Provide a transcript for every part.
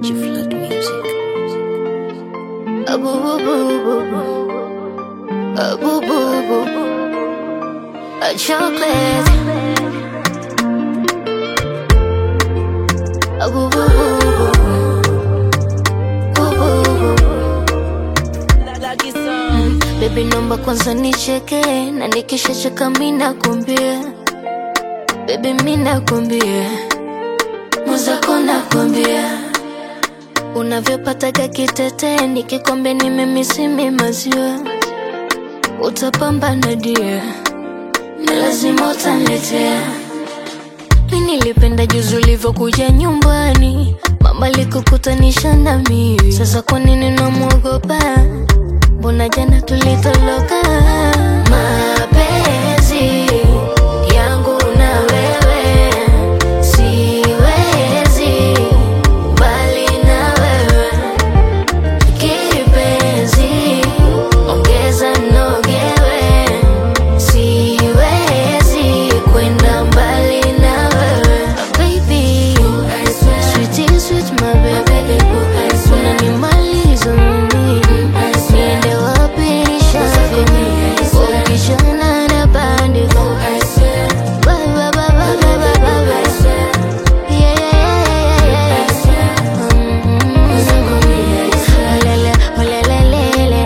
G-Flood music. Boo boo boo boo boo. Boo boo boo boo. A chocolate. Boo boo boo boo. Boo boo boo. Baby nomba kwanza nicheke na nikishacheka mimi nakwambia. Baby mimi nakwambia. Muzako nakwambia. Unavyopataga kitete nikikwambia nimemisi maziwa. Utapambana dia, na lazima utaniletea. Mimi nilipenda juzi ulivyokuja nyumbani, mama alikukutanisha na mimi. Sasa kwa nini namuogopa? Mbona jana tulitoloka? Mapenzi yangu na wewe siwezi bali na wewe. Kipenzi ongeza nogewe, siwezi kwenda mbali na wewe. Baby, sweetie sweet my baby, unanimaliza mimi. Niende wapi nishafe, ukishana na bandiko. Bye bye bye bye bye bye bye. Yeah yeah yeah yeah. Olele olele lele.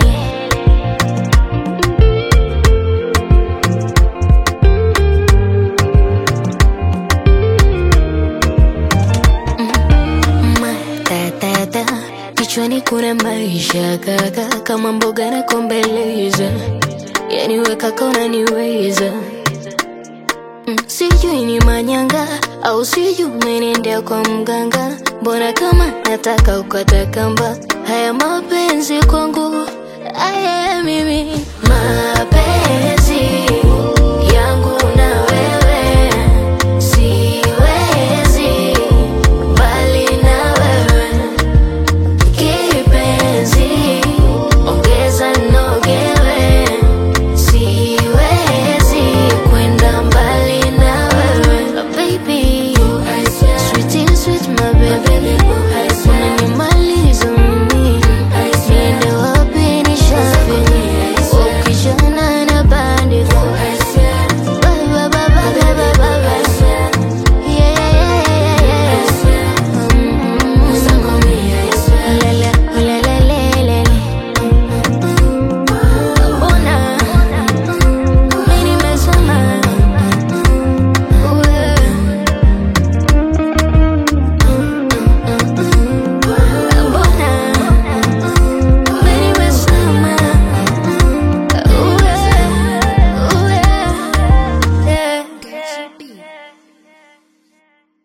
Matata kichwani kuna maisha kaka, kama mboga na kombeleza. Yani we kaka unaniweza. Sijui ni manyanga au sijui umenendea kwa mganga. Mbona kama nataka ukata kamba. Haya mapenzi kwangu, haya mimi mapenzi